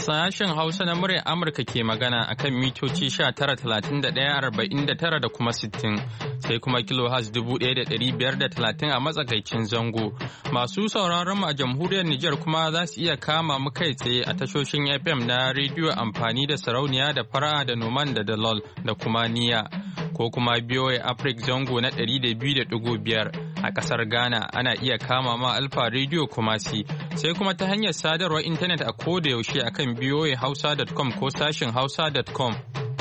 Sashen Hausa na muryar Amurka ke magana a kan mitoci 19,31,49 da kuma 60, sai kuma kilohaz 1,530 a matsakaicin zango. Masu sauraron mu a jamhuriyar Nijar kuma za su iya kama mu kai tsaye a tashoshin FM na rediyo amfani da sarauniya da fara'a da noman da dalol da kuma niya. Ko kuma BOA Africa zango na 200.5 a kasar Ghana ana iya kama ma Alfa Radio Kumasi sai kuma ta hanyar sadarwar intanet a koda yaushe akan boahausa.com ko sashin hausa.com.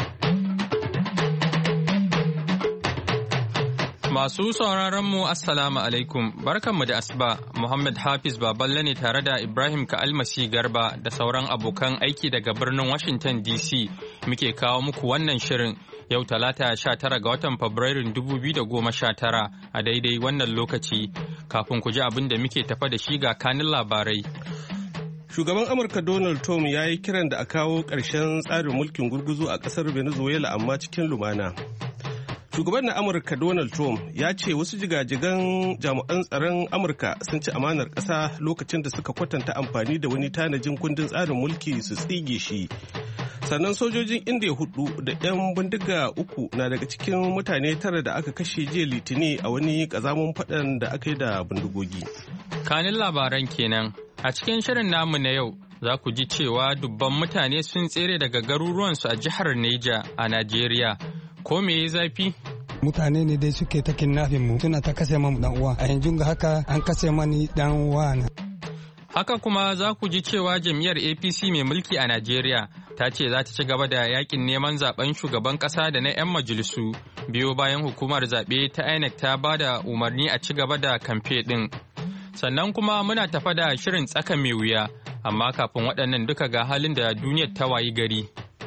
Masu sauraron mu Assalamu alaikum, barkanmu da asuba. Muhammad Hafiz Baballe ne tare da Ibrahim Ka'almasi Garba da sauran abokan aiki daga birnin Washington DC muke kawo muku wannan shirin. Yau Talata 19 ga watan Fabrairun 2019 a daidai wannan lokaci. Kafin ku ji abin da muke tafa da shi ga kanin labarai. Shugaban Amurka Donald Trump ya yi kiran da a kawo ƙarshen tsarin mulkin gurguzu a ƙasar Venezuela amma cikin lumana. Shugaban na Amurka Donald Trump ya ce wasu jigajigan jami'an tsaron Amurka sun ci amanar ƙasa lokacin da suka kwatanta amfani da wani tanajin kundin tsarin mulki su tsige shi. Sannan sojojin Indiya 4 da 'yan bindiga 3 na daga cikin mutane 9 da aka kashe jiya Litini a wani ƙazamin faɗan da aka yi da bindigogi. Kanin labaran kenan. A cikin shirin namu na yau za ku ji cewa dubban mutane sun tsere daga garuruwansu a jihar Neja a Najeriya. Ko me ya zafi? Mutane ne dai suke ta kidnapping mu suna ta kashe mu dan uwa. A yanzu ga haka an kashe mani dan uwa na. Haka kuma za ku ji cewa jam'iyyar APC mai mulki a Najeriya ta ce za ta ci gaba da yakin neman zaben shugaban kasa da na 'yan majalisu biyo bayan hukumar zaɓe ta INEC ta ba da umarni a ci gaba da kamfe ɗin. Sannan kuma muna tafa da shirin tsaka mai wuya, amma kafin waɗannan duka ga halin da duniyar ta wayi gari.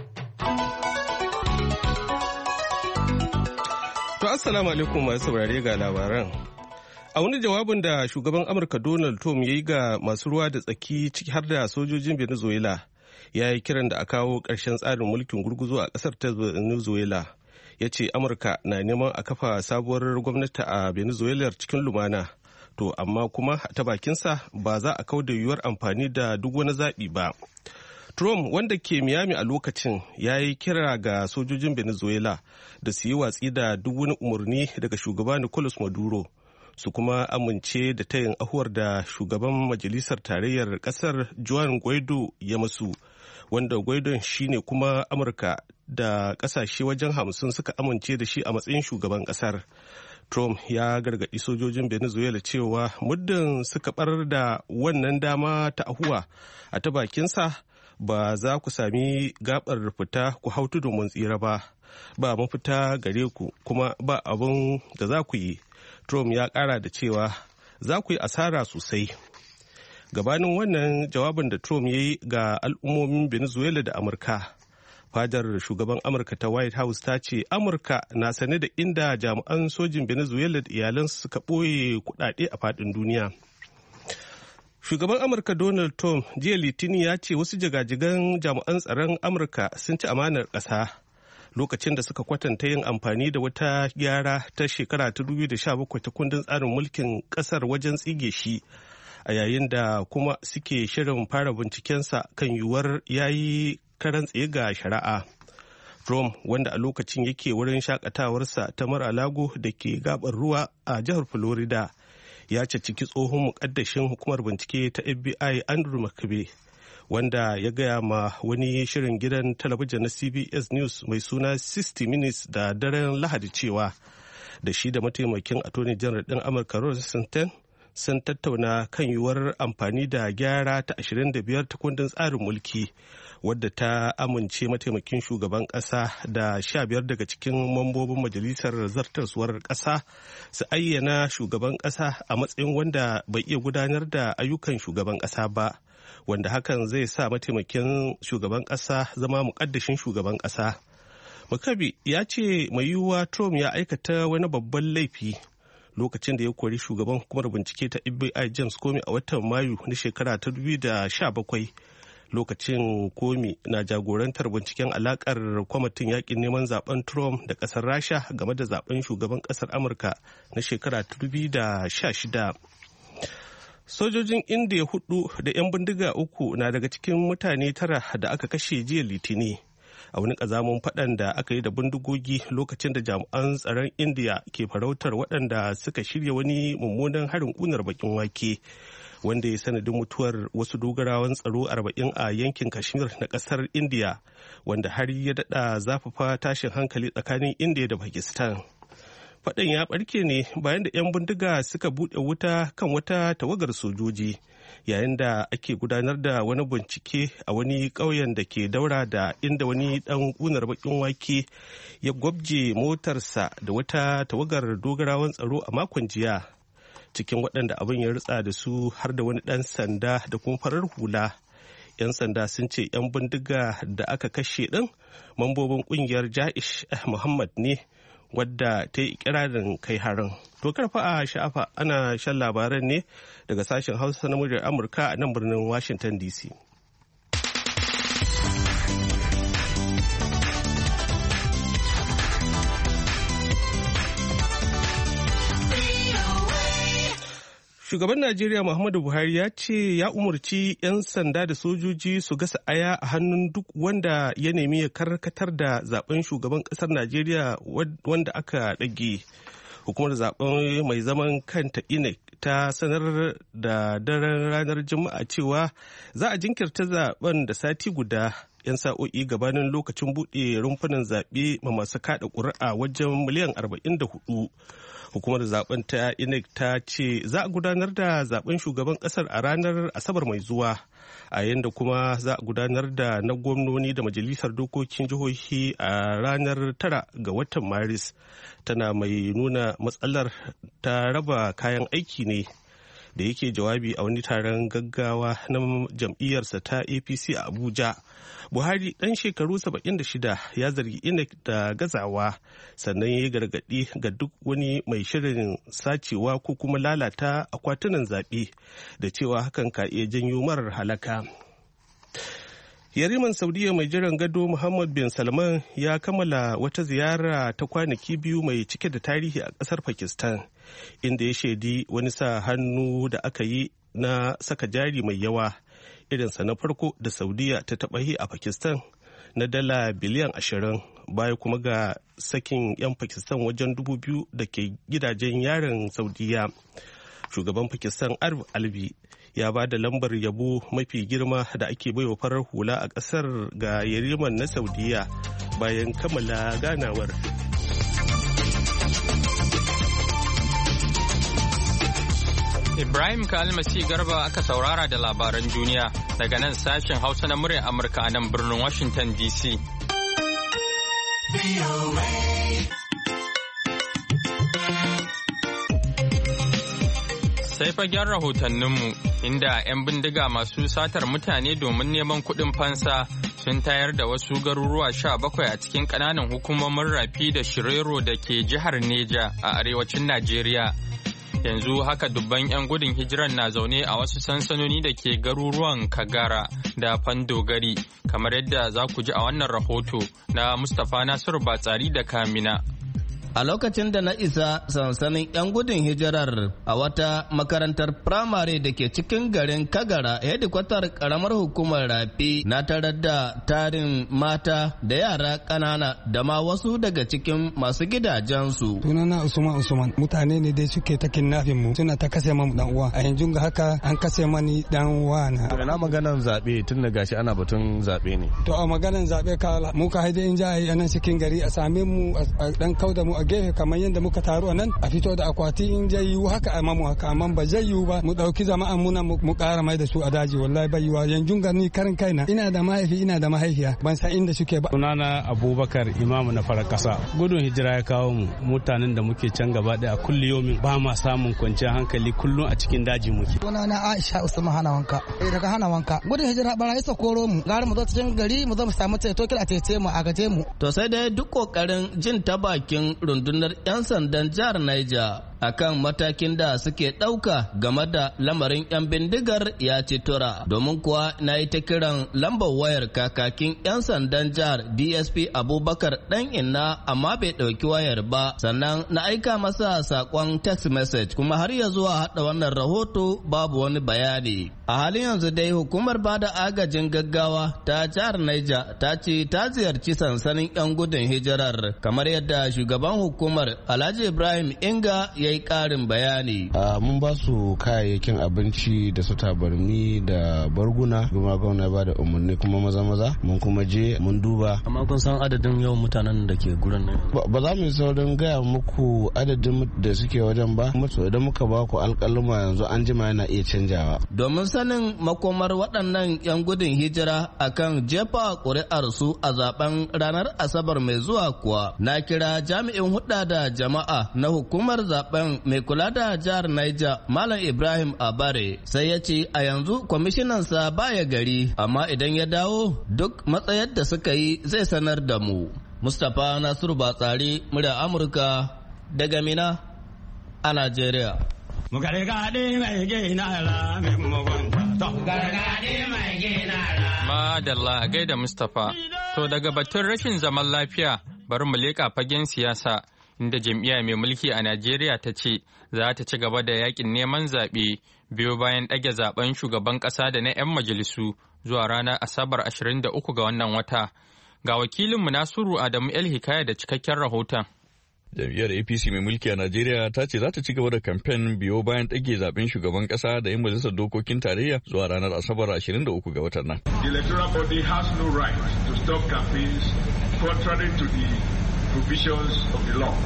To assalamu alaikum masu saurare ga labaran. A wani jawabin da shugaban Amurka Donald Trump ya yi ga masu ruwa da tsaki ciki har da sojojin Venezuela, ya yi kiran da a kawo ƙarshen tsarin mulkin gurguzu a ƙasar ta Venezuela. Ya ce Amurka na neman a kafa sabuwar gwamnati a Venezuela cikin lumana. To amma kuma ta bakinsa ba za a kauda yiwuwar amfani da duk wani zaɓi ba. Trump wanda ke Miami a lokacin ya yi kira ga sojojin Venezuela da su yi watsi da duk wani umarni daga shugaba Nicolas Maduro su kuma amince da tayin ahuwar da shugaban majalisar tarayyar kasar Juan Guaido ya masu, wanda Guaido shine kuma Amurka da kasashe wajen 50 suka amince da shi a matsayin shugaban kasar. Trump ya gargaɗi sojojin Venezuela cewa muddin suka barar da wannan dama ta ahuwa a ta bakinsa ba za ku sami gabar fita ku hau tudun mun tsira ba mafita gare ku kuma ba abin da za ku yi. Trump ya ƙara da cewa za ku yi asara sosai. Gabanin wannan jawabin da Trump ya yi ga al'ummomin Venezuela da Amurka, fadar shugaban Amurka ta White House ta ce Amurka na sane da inda jami'an sojin Venezuela da iyalansu suka ɓoye kuɗaɗe a faɗin duniya. Shugaban Amurka Donald Trump jiya Litinin ya ce wasu jigajigan jami'an tsaron Amurka sun ci amanar ƙasa lokacin da suka kwatanta yin amfani da wata gyara ta shekara ta 2017 ta kundin tsarin mulkin ƙasar wajen tsige shi, a yayin da kuma suke shirin fara bincikensa kan yiwuwar yayi karan tsaye ga shari'a. Trump wanda a lokacin yake wurin shakatawarsa ta Mar-a-Lago da ke gabar ruwa a jihar Florida ya cacciki tsohon mukaddashin hukumar bincike ta FBI Andrew McCabe, wanda ya gaya ma wani shirin gidan talabijin na CBS News mai suna 60 Minutes da daren Lahadi cewa da shi da mataimakin Attorney General ɗin Amurka Rosenstein sun tattauna kan yiwuwar amfani da gyara ta 25 ta kundin tsarin mulki wadda ta amince mataimakin shugaban ƙasa da 15 daga cikin mambobin majalisar zartaswar ƙasa su ayyana shugaban ƙasa a matsayin wanda bai iya gudanar da ayyukan shugaban ƙasa ba, wanda hakan zai sa mataimakin shugaban ƙasa zama muƙaddashin shugaban ƙasa. McCabe ya ce mai yiwuwa Trump ya aikata wani babban laifi lokacin da ya kori shugaban hukumar bincike ta FBI James Comey a watan Mayu na shekara ta 2017, lokacin Comey na jagorantar binciken alakar kwamitin yakin neman zaben Trump da kasar Rasha game da zaben shugaban kasar Amurka na shekara ta 2016. Sojojin Indiya 4 da 'yan bindiga 3 na daga cikin mutane 9 da aka kashe jiya Litini a wani ƙazamin faɗan da aka yi da bindigogi lokacin da jami'an tsaron Indiya ke farautar waɗanda suka shirya wani mummunan harin ƙunar bakin wake wanda ya sanadin mutuwar wasu dogarawan tsaro 40 a yankin Kashmir na ƙasar Indiya, wanda har ya daɗa zafafa tashin hankali tsakanin Indiya da Pakistan. Faɗan ya ɓarke ne bayan da 'yan bindiga suka buɗe wuta kan wata tawagar sojoji yayin da ake gudanar da wani bincike a wani ƙauyen da ke daura da inda wani ɗan ƙunar baƙin wake ya gwabje motarsa da wata tawagar dogarawan tsaro a makon jiya. Cikin waɗanda abin ya ritsa da su har da wani ɗan sanda da kuma farar hula. 'Yan sanda sun ce 'yan bindiga da aka kashe ɗin mambobin ƙungiyar Ja'ish Muhammad ne, wadda ta yi ikirarin kai harin. To karfa a sha'afa ana shan labaran ne daga sashen Hausa na muryar Amurka a nan birnin Washington DC. Shugaban Najeriya Muhammadu Buhari ya ce ya umarci 'yan sanda da sojoji su gasa aya a hannun duk wanda ya nemi ya karkatar da zaben shugaban ƙasar Najeriya wanda aka ɗage. Hukumar zaben mai zaman kanta INEC ta sanar da daren ranar Juma'a cewa za a jinkirta zaben da sati guda 'yan sa'o'i gabanin lokacin buɗe rumfunan zaɓe ma masu kaɗa ƙuri'a wajen miliyan 44. Hukumar zaben ta INEC ta ce za a gudanar da zaben shugaban kasar a ranar Asabar mai zuwa, a yanda kuma za a gudanar da na gwamnoni da majalisar dokokin jihohi a ranar 9 ga watan Maris. Tana mai nuna matsalar ta raba kayan aiki ne. Da yake jawabi a wani taron gaggawa na jam'iyyarsa ta APC a Abuja, Buhari ɗan shekaru 76 ya zargi INEC da gazawa, sannan ya yi gargaɗi ga duk wani mai shirin sacewa ko kuma lalata akwatunan zaɓe da cewa hakan ka iya janyo marar halaka. Yariman Saudiya mai jiran gado Muhammad bin Salman ya kammala wata ziyara ta kwanaki 2 mai cike da tarihi a ƙasar Pakistan, inda ya shaidi wani sa hannu da aka yi na saka jari mai yawa irinsa na farko da Saudiya ta taɓa yi a Pakistan na dala biliyan 20, baya kuma ga sakin 'yan Pakistan wajen 2,000 da ke gidajen yarin Saudiya. Shugaban Pakistan Arif Alvi ya ba da lambar yabo mafi girma da ake baiwa farar hula a ƙasar ga yariman na Saudiya bayan kammala ganawar. Ibrahim Kalmasi Garba aka saurara da labaran duniya daga nan sashen Hausa na muryar Amurka a nan birnin Washington DC. Sai fagen rahotanninmu inda 'yan bindiga masu satar mutane domin neman kuɗin fansa sun tayar da wasu garuruwa 17 a cikin ƙananan hukumomin Rafi da Shirero da ke jihar Neja a arewacin Najeriya. Yanzu haka dubban 'yan gudun hijiran na zaune a wasu sansanoni da ke garuruwan Kagara da Fandogari, kamar yadda za ku ji a wannan rahoto na Mustapha Nasiru Batsari da Kamina. A lokacin da na isa sansanin 'yan gudun hijirar a wata makarantar firamare da ke cikin garin Kagara, hedikwatar karamar hukumar Rafi, na tarar da tarin mata da yara ƙanana da ma wasu daga cikin masu gidajensu. Sunana Usman, mutane ne dai suke ta kidnapping mu, suna ta kashe mamu dan uwa. A yanzu ga haka an kashe mani dan uwa na. To ina maganan zabe tun da gashi ana batun zabe ne. To a maganan zabe ka mu ka haide in ja a nan cikin gari a same mu a dan kauda mu a gefe kamar yadda muka taru a nan a fito da akwati in zai yiwu haka a mamu haka, amma ba zai yiwu ba mu dauki jama'an muna mu kara mai da su a daji, wallahi bai yiwa. Yanzu ga ni karin kaina ina da mahaifi ina da mahaifiya ban san inda suke ba. Sunana Abubakar Imamu na farar kasa. Gudun hijira ya kawo mu, mutanen da muke can gaba daya kulli yomin ba ma samun kwanciyar hankali, kullum a cikin daji muke. Sunana Aisha Usman Hanawanka daga Hanawanka. Gudun hijira barayi su koro mu, gara mu zo cikin gari mu zo mu samu ceto kila cece mu a gaje mu. To sai dai duk kokarin jin ta bakin rundunar 'yan sandan jihar Niger akan matakin da suke ɗauka game da lamarin 'yan bindigar ya ci tura. Domin kuwa na yi ta kiran lambar wayar kakakin 'yan sandan jihar DSP Abubakar ɗan inna amma bai ɗauki wayar ba. Sannan na aika masa saƙon text message kuma har ya zuwa haɗa wannan rahoto babu wani bayani. A halin yanzu dai hukumar bada agajin gaggawa ta jihar Niger ta ce ta ziyarci sansanin 'yan gudun hijirar kamar yadda shugaban hukumar Alhaji Ibrahim Inga ya yi ƙarin bayani. Mun ba su kayayyakin abinci da su tabarmi da barguna kuma gwamna ba da umarni kuma maza mun kuma je mun duba. Amma kun san adadin yawan mutanen da ke gurin nan? Ba za mu yi saurin gaya muku adadin da suke wajen ba. Idan muka ba ku alƙaluma yanzu an jima yana iya canjawa. Domin sanin makomar waɗannan 'yan gudun hijira akan jefa ƙuri'ar su a zaben ranar Asabar mai zuwa kuwa na kira jami'in hudda da jama'a na hukumar zaben mai kula da jihar Niger Malam Ibrahim Abare sai ya ce a yanzu kwamishinansa baya gari amma idan ya dawo duk matsayar da suka yi zai sanar da mu. Mustapha Nasiru Batsari murya Amurka daga Mina a Najeriya. Madalla a gaida Mustapha. To daga batun rashin zaman lafiya bari mu leƙa fagen siyasa inda jam'iyya mai mulki a Najeriya ta ce za ta ci gaba da yakin neman zaɓe biyo bayan ɗage zaben shugaban ƙasa da na 'yan majalisu zuwa ranar Asabar 23 ga wannan wata. Ga wakilinmu Nasiru Adamu El Hikaya da cikakken rahoton. Jam'iyyar APC mai mulki a Najeriya ta ce za ta ci gaba da kamfen biyo bayan ɗage zaben shugaban ƙasa da 'yan majalisar dokokin tarayya zuwa ranar Asabar 23 ga watan nan. The electoral body has no right to stop campaigns contrary to the provisions of the law.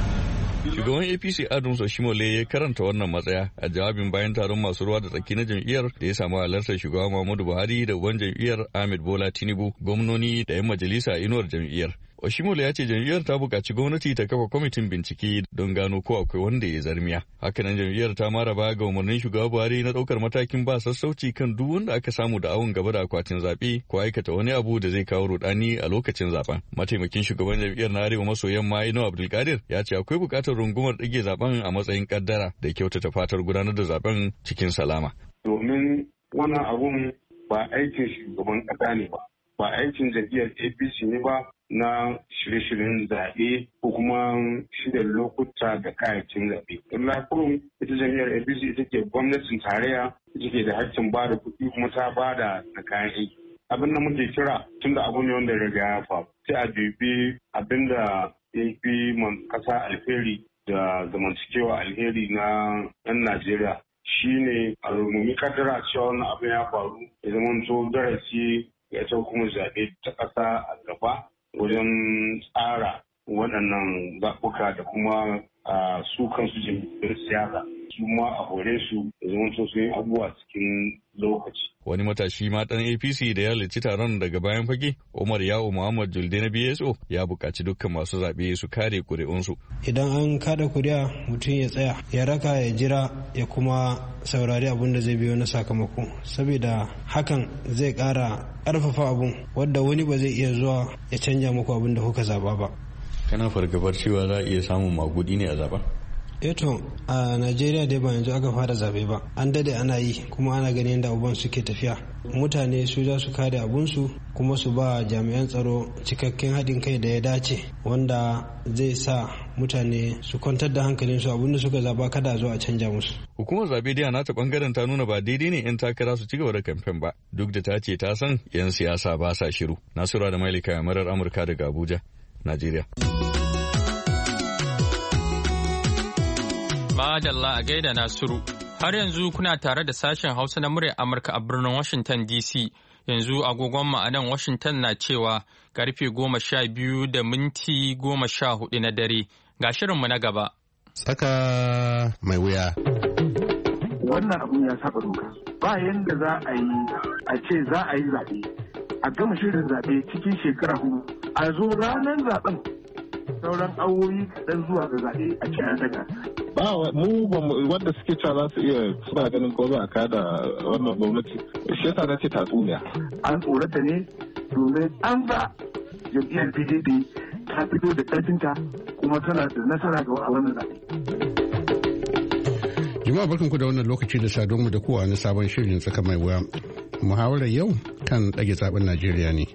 Shugaban APC Adams Oshimole ya karanta wannan matsaya a jawabin bayan taron masu ruwa da tsaki na jam'iyyar da ya samu halartar shugaba Muhammadu Buhari da uban jam'iyyar Ahmed Bola Tinubu, gwamnoni da 'yan majalisa a inuwar jam'iyyar. Oshimole ya ce jam'iyyar ta buƙaci gwamnati ta kafa kwamitin bincike don gano ko akwai wanda ya zarmiya. Hakanan jam'iyyar ta mara baya ga umarnin shugaba Buhari na ɗaukar matakin ba sassauci kan duk wanda aka samu da awon gaba da akwatin zaɓe ko aikata wani abu da zai kawo rudani a lokacin zaben. Mataimakin shugaban jam'iyyar na Arewa maso yamma Ino Abdulkadir ya ce akwai buƙatar rungumar ɗage zaben a matsayin kaddara da kyautata fatar gudanar da zaben cikin salama. Domin wannan abun ba aikin shugaban ƙasa ne ba aikin jam'iyyar APC ne ba na shirye-shiryen zaɓe ko kuma shirya lokuta da kayayyakin zaɓe. Allah kurum ita jam'iyyar APC ita ke gwamnatin tarayya ita ke da hakkin ba da kuɗi kuma ta ba da kayan aiki. Abin da muke kira tun da abu ne wanda riga ya faru sai a dubi abin da ya fi ƙasa alheri da zamantakewa alheri na 'yan Najeriya shine a rungumi kaddara cewa wannan abin ya faru ya zamanto darasi ya ta kuma zaɓe ta ƙasa a gaba wajen tsara waɗannan zaɓuka da kuma su kansu jam'iyyar siyasa su ma a hore su da zaman sun yi abubuwa cikin lokaci. Wani matashi ma ɗan APC da ya halarci taron daga bayan fage, Umar Yawo Muhammad Julde na BSO ya buƙaci dukkan masu zaɓe su kare ƙuri'unsu. Idan an kada kuri'a mutum ya tsaya, ya raka ya jira ya kuma saurari abin da zai biyo na sakamako. Saboda hakan zai ƙara ƙarfafa abun wadda wani ba zai iya zuwa ya canja muku abin da kuka zaɓa ba. Kana fargabar cewa za a iya samun magudi ne a zaɓen? Eto a Najeriya dai ba yanzu aka fara zabe ba, an dade ana yi kuma ana ganin yadda abubuwan suke tafiya. Mutane su za su kare abunsu kuma su ba jami'an tsaro cikakken haɗin kai da ya dace wanda zai sa mutane su kwantar da hankalinsu abinda suka zaba kada zo a canja musu. Hukumar zabe dai a nata bangaren ta nuna ba daidai ne 'yan takara su ci gaba da kamfen ba, duk da ta ce ta san 'yan siyasa ba sa shiru. Nasura da Mailika Murar Amurka daga Abuja, Najeriya. Madalla a gaida Nasiru. Har yanzu kuna tare da sashen Hausa na muryar Amurka a birnin Washington DC. Yanzu agogon ma'anan Washington na cewa karfe 12:14 na dare. Ga shirinmu na gaba. Tsaka mai wuya. Wannan abun ya saba doka. Ba yanda za a yi a ce za a yi zaɓe. A gama shirin zaɓe cikin shekara 4. A zo ranar zaɓen sauran awoyi kaɗan zuwa ga zaɓe a ce an daga. Ba mu wanda suke cewa za su iya suna ganin ko za a kada wannan gwamnati shi yasa na ce tatsuniya. An tsorata ne domin an ba jam'iyyar PDP ta fito da ƙarfinta kuma tana da nasara ga wannan zaɓe. Jama'a barkanku da wannan lokaci da sadonmu da kowa na sabon shirin tsaka mai wuya. Muhawarar yau kan ɗage zaben Najeriya ne.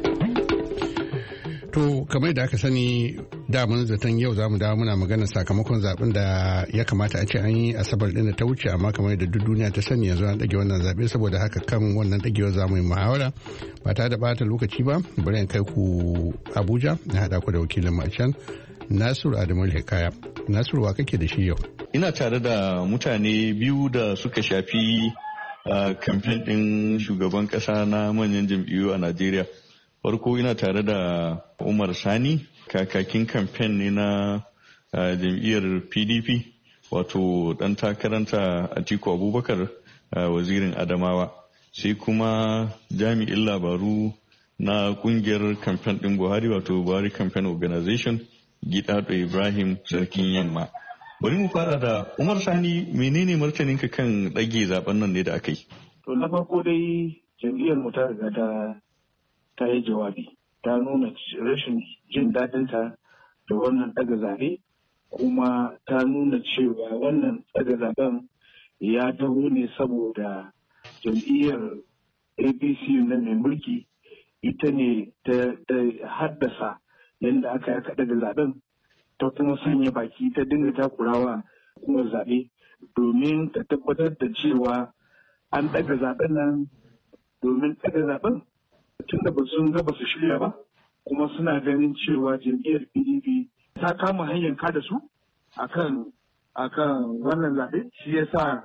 To kamar da aka sani damun zaton yau za mu dawo muna magana sakamakon zaben da ya kamata a ce an yi asabar ɗin da ta wuce, amma kamar da duk duniya ta sani yanzu an ɗage wannan zaɓe, saboda haka kan wannan ɗagewar za mu yi muhawara ba ta da ɓata lokaci ba. Bari in kai ku Abuja na haɗa ku da wakilin mu a can Nasiru Adamu Hikaya. Nasiru, wa kake da shi yau? Ina tare da mutane biyu da suka shafi kamfen ɗin shugaban ƙasa na manyan jam'iyyu a Najeriya. Farko ina tare da Umar Sani, kakakin kamfen ne na jam'iyyar PDP, wato ɗan takaranta Atiku Abubakar, wazirin Adamawa. Sai kuma jami'in labaru na ƙungiyar kamfen ɗin Buhari, wato Buhari Campaign Organization, Gidado Ibrahim Sarkin Yamma. Bari mu fara da Umar Sani, menene martaninka kan ɗage zaben nan ne da aka yi? To na farko dai jam'iyyar mu ta riga ta yi jawabi, ta nuna rashin jin daɗinta da wannan ɗaga zaɓe, kuma ta nuna cewa wannan ɗaga zaɓen ya taho ne saboda jam'iyyar APC na mai mulki ita ne ta haddasa yadda aka ɗaga zaɓen, ta kuma sanya baki ta dinga takurawa hukumar zaɓe domin ta tabbatar da cewa an ɗaga zaɓen nan, domin ɗaga zaɓen tun da sun ga ba su shirya ba, kuma suna ganin cewa jam'iyyar PDP ta kama hanyar kada su akan wannan zaɓe, shi yasa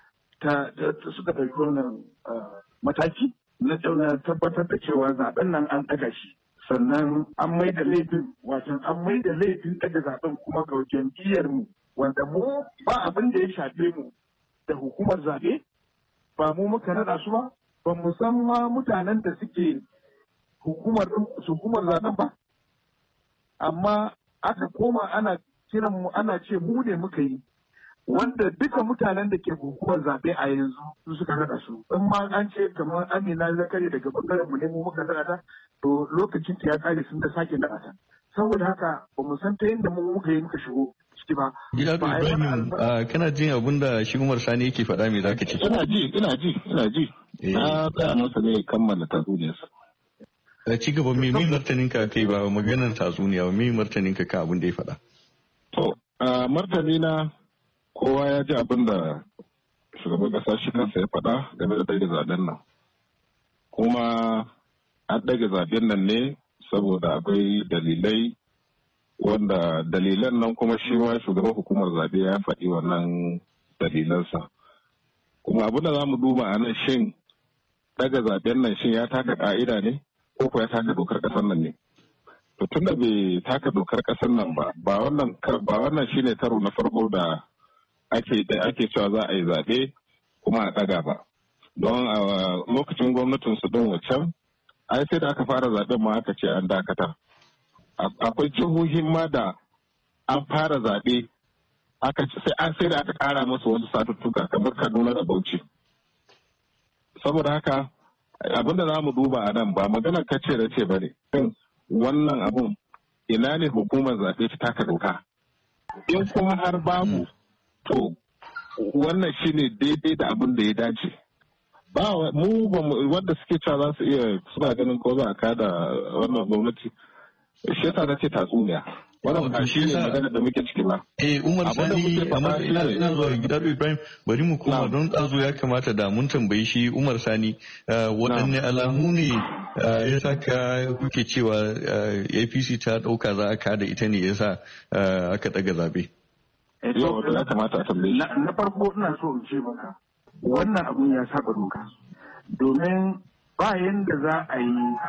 suka ɗauki wannan mataki na tabbatar da cewa zaɓen nan an ɗaga shi. Sannan an mai da laifin ɗaga zaɓen kuma ga jam'iyyar mu, wanda mu ba abin da ya shafe mu da hukumar zaɓe, ba mu muka naɗa su ba, ba mu san ma mutanen da suke hukumar zaɓen ba, amma aka koma ana kiran mu ana ce mu ne muka yi, wanda duka mutanen da ke hukumar zaɓe a yanzu su suka naɗa su. In ma an ce kamar Amina Zakari daga bangaren mu ne mu muka naɗa ta, to lokacin ta ya kare sun da sake naɗa ta. Saboda haka ba mu san ta yadda mu muka yi muka shigo ciki ba. Gidado Ibrahim, kana jin abin da shi Umar Sani yake faɗa, me zaka ce? Ina ji. Na tsaya masa ne kammala tatsuniyarsa. Ci gaba, me martanin ka kai ba maganar tatsuniya ba, me martanin ka kan abin da ya faɗa? To, martani na kowa ya ji abin da shugaban ƙasa shi kansa ya faɗa game da ɗage zaben nan. Kuma an ɗage zaben nan ne saboda akwai dalilai, wanda dalilan nan kuma shi ma shugaban hukumar zaɓe ya faɗi wannan dalilansa. Kuma abin da za mu duba a nan, shin ɗaga zaben nan shin ya taka ƙa'ida ne ko ya taka dokar ƙasar nan ne? To tun da bai taka dokar ƙasar nan ba wannan shine karo na farko da ake cewa za a yi zaɓe kuma a ɗaga ba. Don a lokacin gwamnatin su don waccan, ai sai da aka fara zaɓen ma aka ce an dakata. Akwai jihohin ma da an fara zaɓe sai da aka ƙara musu wasu satuttuka kamar Kaduna da Bauchi. Saboda haka abin da za mu duba a nan ba maganar kace da ce ba ne. Wannan abun ina ne hukumar zaɓe ta taka doka? In kuma har babu, to wannan shine daidai da abin da ya dace. Ba mu wanda suke cewa za su iya suna ganin ko za a kada wannan gwamnati, shi yasa na ce tatsuniya. Wannan ba shi ne magana da muke ciki ba. Umar Sani, amma ina zuwa Gidado Ibrahim, bari mu koma don ɗazu ya kamata da mun tambayi shi Umar Sani waɗanne alamu ne ya saka kuke cewa APC ta ɗauka za a kada ita ne yasa aka ɗaga zaɓe. Ya kamata a tambaye. Na farko ina so in ce maka wannan abun ya saba doka, domin ba yanda za a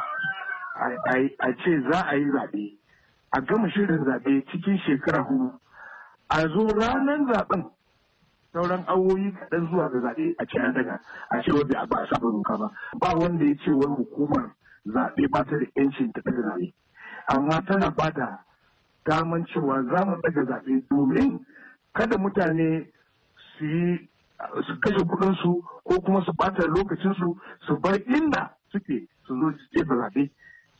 yi a ce za a yi zaɓe, a gama shirin zaɓe cikin shekara hudu, a zo ranar zaɓen sauran awoyi kaɗan zuwa ga zaɓe a ce an daga, a ce wanda ba a saba doka ba. Ba wanda ya ce wani hukumar zaɓe ba ta da yancin ta daga zaɓe, amma tana ba da daman cewa za mu daga zaɓe domin kada mutane su kashe kuɗinsu ko kuma su ɓata lokacinsu su bar inda suke su zo su jefa zaɓe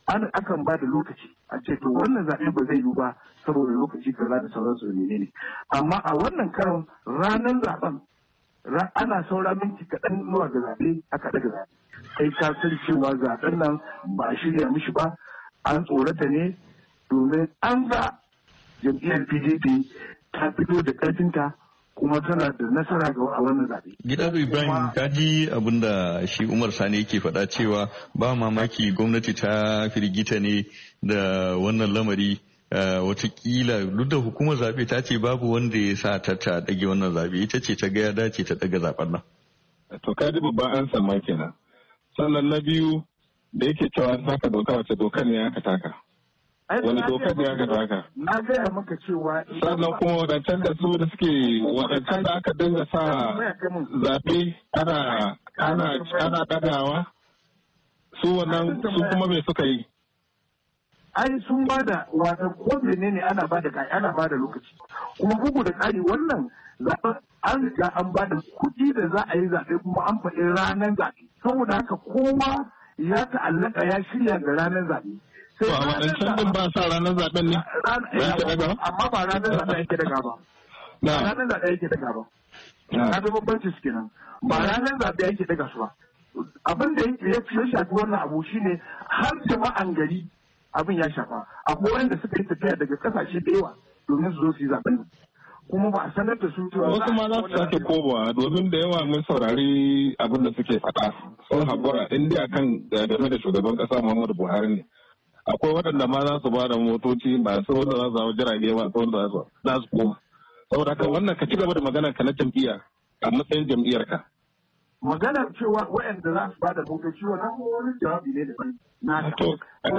akan ba da lokaci a ce to wannan zaɓe ba zai yiwu ba saboda lokaci kaza da sauransu ne. Amma a wannan karon ranar zaɓen ana saura minti kaɗan zuwa ga zaɓe aka daga zaɓe. Kai ka san cewa zaɓen nan ba a shirya mishi ba, an tsorata ne domin an ga jam'iyyar PDP ta fito da ƙarfinta kuma tana da nasara a wannan zaɓe. Gidado Ibrahim ka ji abin da shi Umar Sani yake faɗa cewa ba mamaki gwamnati ta firgita ne da wannan lamari. Watakila duk da hukumar zaɓe ta ce babu wanda ya sa ta ɗage wannan zaɓe, ita ce ta ga ya dace ta ɗaga zaɓen nan. To ka ji babban an sama kenan. Sannan na biyu da yake cewa taka doka wace dokar ne aka taka. Wani dokar ne aka taka. Na gaya maka cewa. Sannan kuma wadancan da su da suke wadancan da aka dinga sa zaɓe ana ɗagawa su wannan su kuma me suka yi. Ai sun ba da wata ko ne ana ba da lokaci kuma bugu da ƙari wannan zaɓen an riga an ba da kuɗi da za a yi zaɓe kuma an faɗi ranar zaɓe saboda haka kowa ya ta'allaka ya shirya ga ranar zaɓe. To a waɗancan din ba sa ranar zaɓen ne? Amma ba ranar zaɓe yake daga ba. Ba ranar zaɓe yake daga ba. Na ga bambanci su kenan. Ba ranar zaɓe yake daga su ba. Abin da ya shafi wannan abu shine har jama'an gari abin ya shafa. Akwai wanda suka yi tafiya daga kasashe da yawa domin su zo su yi zaɓen. Kuma ba a sanar da su cewa wasu ma za su sake komawa domin da yawa mun saurari abin da suke faɗa sun haƙura in dai akan game da shugaban ƙasa Muhammadu Buhari ne. Akwai waɗanda ma za su ba da motoci masu wanda za su hau jirage masu wanda za su koma. Saboda haka wannan ka ci gaba da maganar ka na jam'iyya a matsayin jam'iyyarka. Maganar cewa waɗanda za su ba da motoci wannan wani jawabi ne da to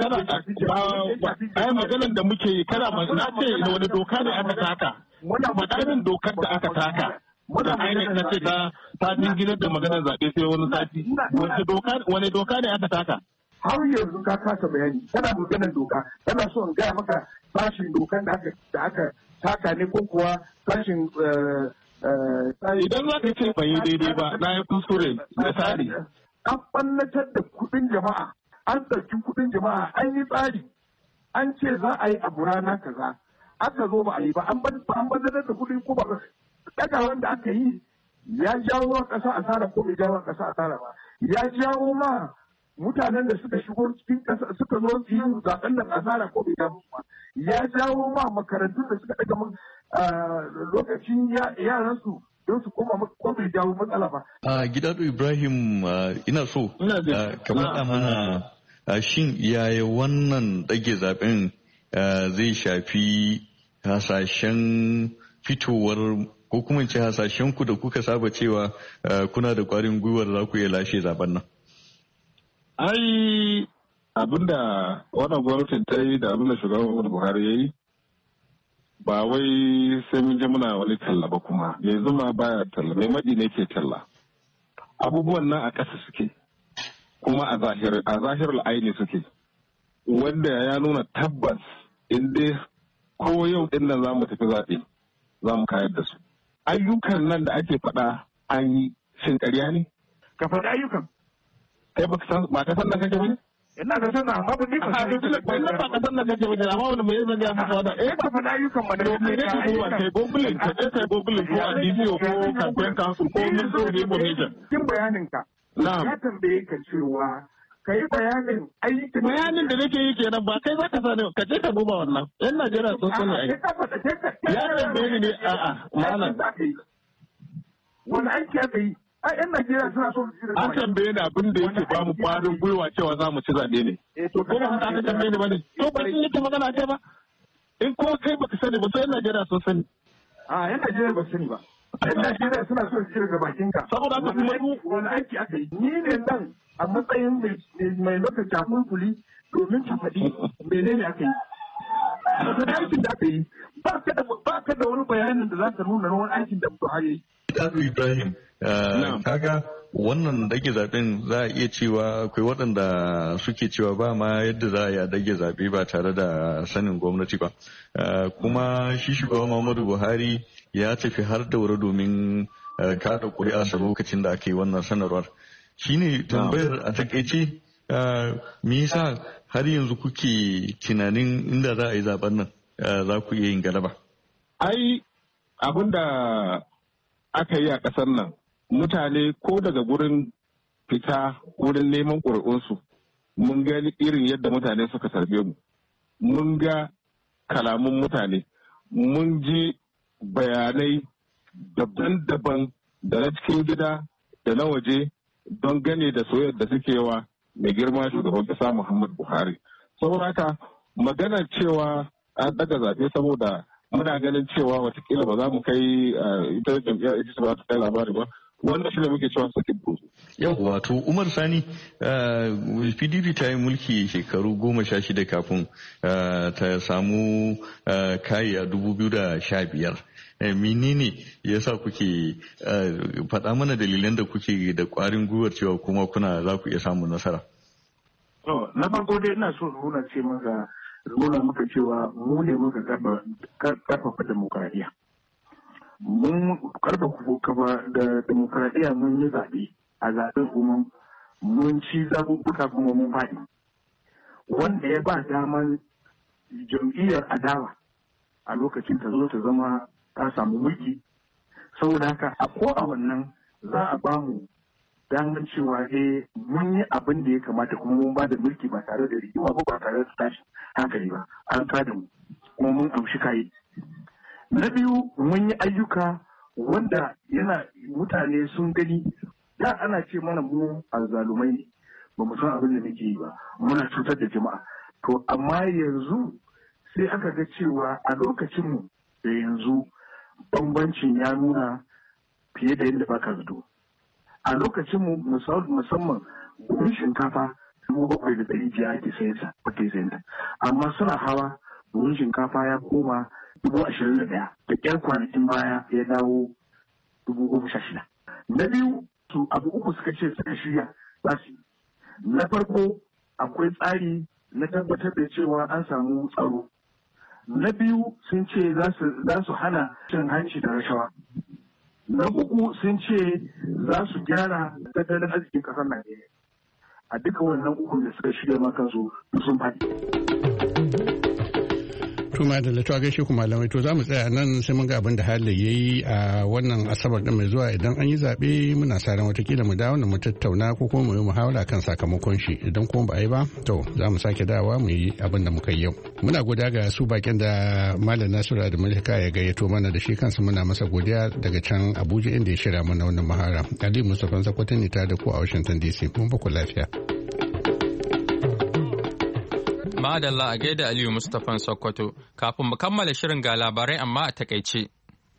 ai maganar da muke yi kana na ce wani doka ne aka taka. Maganar dokar da aka taka. Da ainihin na ce ta jinginar da maganar zaɓe sai wani sati. Wani doka ne aka taka? Har yanzu ka kasa bayani kana maganar doka kana so in gaya maka sashin dokan da aka taka ne ko kuwa sashin idan za ka ce ban yi daidai ba na yi kuskure na tsari. An ɓannatar da kuɗin jama'a an ɗauki kuɗin jama'a an yi tsari an ce za a yi abu rana kaza aka zo ba a yi ba an ɓannatar da kuɗi ko ba ɗaga wanda aka yi ya jawo wa ƙasa asara ko bai jawo wa ƙasa asara ba ya jawo ma mutanen da suka shigo cikin ƙasa suka zo su yi zaɓen nan asara ko bai jawo ba ya jawo ma makarantun da suka ɗaga lokacin yaransu don su koma ko bai jawo matsala ba. Gidado Ibrahim ina so kamar mana shin yaya wannan ɗage zaɓen zai shafi hasashen fitowar ko kuma ce hasashen ku da kuka saba cewa kuna da ƙwarin gwiwar za ku iya lashe zaɓen nan? Ai abinda wannan gwamnatin ta yi da abinda shugaban Muhammadu Buhari ya yi ba wai sai mun je muna wani talla ba kuma yanzu ma baya talla mai maɗi ne ke talla abubuwan nan a ƙasa suke kuma a zahirar aini suke wanda ya nuna tabbas in dai ko yau din nan za mu tafi zaɓe za mu kayar da su ayyukan nan da ake faɗa an yi shin ƙarya ne ka faɗi ayyukan kai ba ka san da kake ba ina ga sana amma ba ni ba wannan ba ka san da kake ba amma wani mai zan ga maka da ka faɗi ayyukan ma da me ne ko kai gogulin ka kai gogulin ko a DCO ko campaign council ko min so ne mu ne kin bayanin ka ya tambaye ka cewa kai bayanin ayyukan bayanin da nake yi kenan ba kai zaka sani ka je ka duba wannan yan Najeriya sun sani ai ya tambaye ni ne a'a malam wani aiki aka yi ai yan Najeriya suna so su an tambaye ni abin da yake ba mu kwarin gwiwa cewa za mu ci zaɓe ne to ko ba ka tambaye ni ba ne to ba shi yake magana ce ba in ko kai baka sani ba to yan Najeriya sun sani a yan Najeriya ba sani ba yan Najeriya suna so su ci daga bakin ka saboda haka kuma wani aiki aka yi ni ne nan a matsayin mai lokacin takunkuli domin ta faɗi menene aka yi wani aikin da aka yi ba ka da wani bayanin da za ka nuna wani aikin da Buhari ya yi. Ibrahim, kaga wannan dage zaben za a iya cewa akwai waɗanda suke cewa ba ma yadda za a yi a dage zaɓe ba tare da sanin gwamnati ba. Kuma shi shugaban Muhammadu Buhari ya tafi har daura domin kada ƙuri'a lokacin da aka yi wannan sanarwar. Shi ne tambayar a takaice me yasa har yanzu kuke tunanin inda za a yi zaben nan za ku iya yin galaba? Ai abin da aka yi a ƙasar nan mutane ko daga gurin fita wurin neman ƙuri'unsu mun ga irin yadda mutane suka tarbe mu, mun ga kalamun mutane, mun ji bayanai daban-daban da na cikin gida da na waje don gane da soyayyar da suke wa mai girma shugaban kasa Muhammadu Buhari. Saboda haka magana cewa an daga zaɓe saboda muna ganin cewa watakila ba za mu kai ita jam'iyyar ita ba ta kai labari ba, wannan shi ne muke cewa sakin buzu. Yau wato Umar Sani, PDP ta yi mulki shekaru 16 kafin ta samu kayi a 2015. Menene ya sa kuke faɗa mana dalilan da kuke da ƙwarin gwiwar cewa kuma za ku iya samun nasara? Na farko dai ina so nuna maka cewa mu ne muka karfafa demokradiyya. Mun karfafa da demokradiyya, mun yi zaɓe a zaɓen kuma mun ci zaɓuɓɓuka kuma mun faɗi, wanda ya ba daman jam'iyyar adawa a lokacin ta zo ta zama ta samu mulki. Saboda haka a wannan za a ba mu damar cewa mun yi abin da ya kamata kuma mun ba da mulki ba tare da rigima ba tare da tashi hankali ba, an kada mu kuma mun amshi kayi. Na biyu, mun yi ayyuka wanda mutane sun gani. Da ana ce mana mu azzalumai ne, ba mu san abin da muke yi ba, muna cutar da jama'a. To amma yanzu sai aka ga cewa a lokacinmu da yanzu bambancin ya nuna fiye da yadda baka zato. A lokacinmu musamman buhun shinkafa 7,500 ake sayanta, amma suna hawa buhun shinkafa ya koma 21,000 da ƙyar kwanakin baya ya dawo 16,000. Na biyu, su abu uku suka ce suka shirya za su yi. Na farko, akwai tsari na tabbatar da cewa an samu tsaro. Na biyu, sun ce za su hana cin hanci da rashawa. Na uku, sun ce za su gyara tattalin arzikin ƙasar Najeriya. A duka wannan uku da suka shirya ma kansu sun faɗi. Tuma da latuwa gaishe ku malamai, to za mu tsaya nan sai mun ga abin da hali ya yi a wannan asabar din mai zuwa. Idan an yi zaɓe muna sa ran watakila mu dawo mu tattauna ko kuma mu yi muhawara kan sakamakon shi. Idan kuma ba a yi ba to za mu sake dawowa mu yi abin da muka yi yau. Muna godiya ga su bakin da Malam Nasiru da Mulka ya gayyato mana da shi kansa, muna masa godiya daga can Abuja inda ya shirya mana wannan muhawara. Ali Mustapha Sakwato ne tare da ku a Washington DC. Mun ba ku lafiya. Madalla a gaida Aliyu Mustapha Sokoto. Kafin mu kammala shirin ga labarai amma a takaice.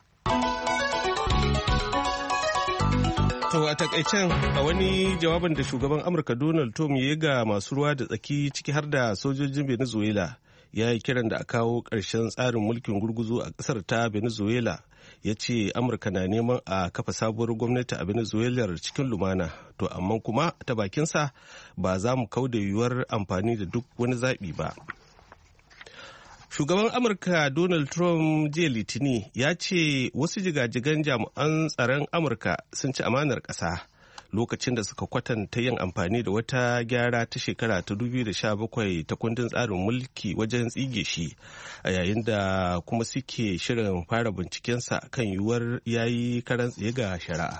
To a takaicen, a wani jawabin da shugaban Amurka Donald Trump ya yi ga masu ruwa da tsaki ciki har da sojojin Venezuela, ya yi kiran da a kawo ƙarshen tsarin mulkin gurguzu a ƙasar ta Venezuela. Ya ce Amurka na neman a kafa sabuwar gwamnati a Venezuela cikin lumana, to amma kuma ta bakinsa ba za mu kauda yiwuwar amfani da duk wani zaɓi ba. Shugaban Amurka Donald Trump jiya Litini ya ce wasu jigajigan jami'an tsaron Amurka sun ci amanar ƙasa lokacin da suka kwatanta yin amfani da wata gyara ta shekara ta 2017 ta kundin tsarin mulki wajen tsige shi, a yayin da kuma suke shirin fara bincikensa kan yiwuwar yayi karan tsaye ga shari'a.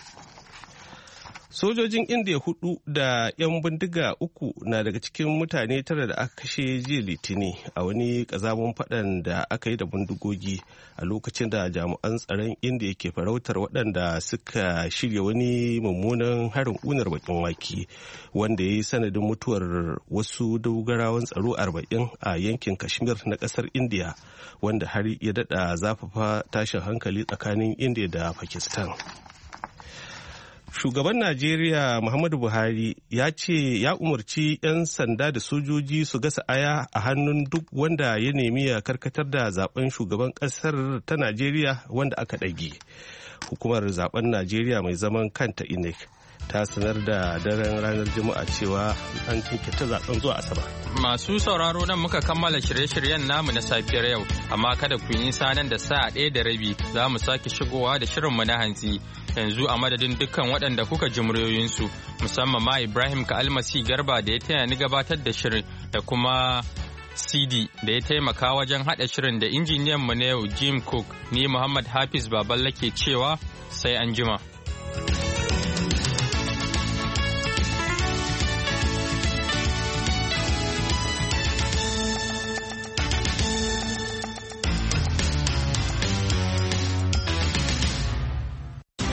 Sojojin Indiya 4 da 'yan bindiga 3 na daga cikin mutane 9 da aka kashe jiya Litini a wani kazamun faɗan da aka yi da bindigogi a lokacin da jami'an tsaron Indiya ke farautar waɗanda suka shirya wani mummunan harin ƙunar bakin wake wanda ya yi sanadin mutuwar wasu dogarawan tsaro 40 a yankin Kashmir na ƙasar Indiya, wanda har ya daɗa zafafa tashin hankali tsakanin Indiya da Pakistan. Shugaban Najeriya Muhammadu Buhari ya ce ya umarci 'yan sanda da sojoji su gasa aya a hannun duk wanda ya nemi ya karkatar da zaben shugaban kasar ta Najeriya wanda aka ɗage. Hukumar zaben Najeriya mai zaman kanta INEC ta sanar da daren ranar juma'a cewa an jinkirta zaben zuwa asabar. Masu sauraro nan muka kammala shirye-shiryen namu na safiyar yau, amma kada ku yi nan da sa'a 1:30 za mu sake shigowa da shirinmu na hantsi. Yanzu a madadin dukkan waɗanda kuka ji muryoyinsu, musamman ma Ibrahim Ka'almasi Garba da ya taya ni gabatar da shirin, da kuma CD da ya taimaka wajen haɗa shirin, da injiniyan mu na yau Jim Cook, ni Muhammad Hafiz Baballa ke cewa sai an jima.